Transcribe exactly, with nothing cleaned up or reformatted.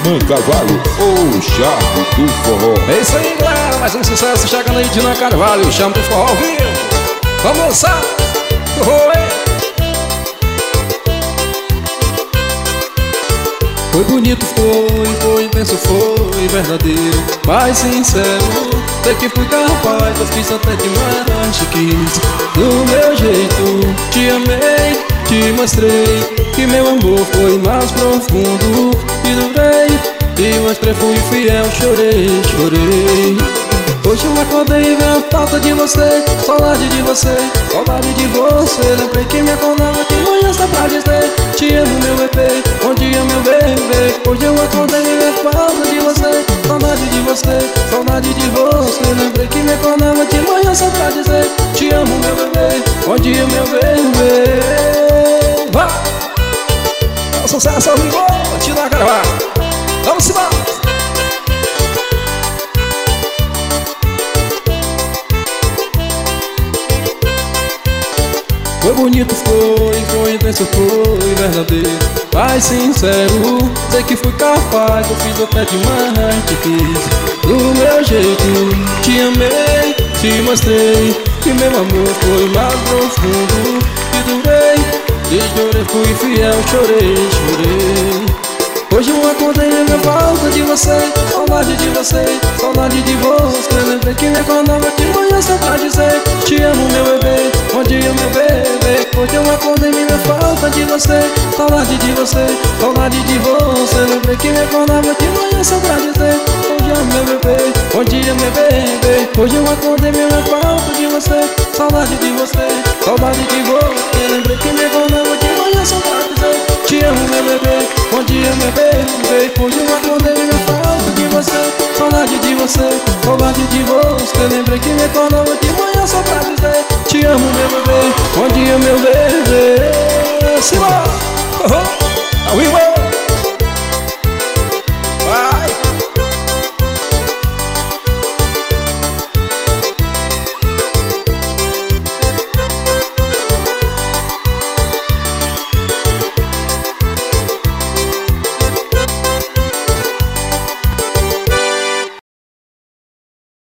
Carvalho, o charme do forró. É isso aí, galera, mais um sucesso chegando aí de Nan Carvalho, o charme do forró ao vivo. Vamos lançar! Oi! Foi bonito, foi, foi intenso, foi verdadeiro, mas sincero. Sei que fui capaz, eu fiz até demais, te quis do meu jeito. Te amei, te mostrei que meu amor foi mais profundo. E durei, e mostrei, fui fiel, chorei, chorei. Hoje eu acordei e vi a falta de você, saudade de você, saudade de você. Lembrei que me acordava de manhã só pra dizer te amo, meu bebê, bom dia, meu bebê. Hoje eu acordei e vi a falta de você, saudade de você, saudade de você. Lembrei que me acordava de manhã só pra dizer te amo, meu bebê, bom dia, meu bebê. Vai! É um sucesso ao vivo, te dá gravar. Vamos embora! Foi bonito, foi, foi intenso, foi verdadeiro, mas sincero. Sei que fui capaz, eu fiz até demais, te quis do meu jeito. Te amei, te mostrei que meu amor foi mais profundo. E durei, e chorei, fui fiel, chorei, chorei. Hoje eu acordei e minha falta de você, saudade de você, saudade de você. Lembrei que me acordava de manhã só pra dizer te amo, meu bebê, bom dia, meu bebê. Hoje eu acordei e minha falta de você, saudade de você, saudade de você. Lembrei que me acordava de manhã só pra dizer bom dia, meu bebê, bom dia, meu bebê. Hoje eu acordei e minha falta de você, saudade de você, saudade de você. Lembrei que me acordava de manhã só pra dizer te amo, meu bebê, bom dia, meu bebê. Hoje eu acordei e me falta de você, saudade de você, saudade de você. Lembrei que me acordava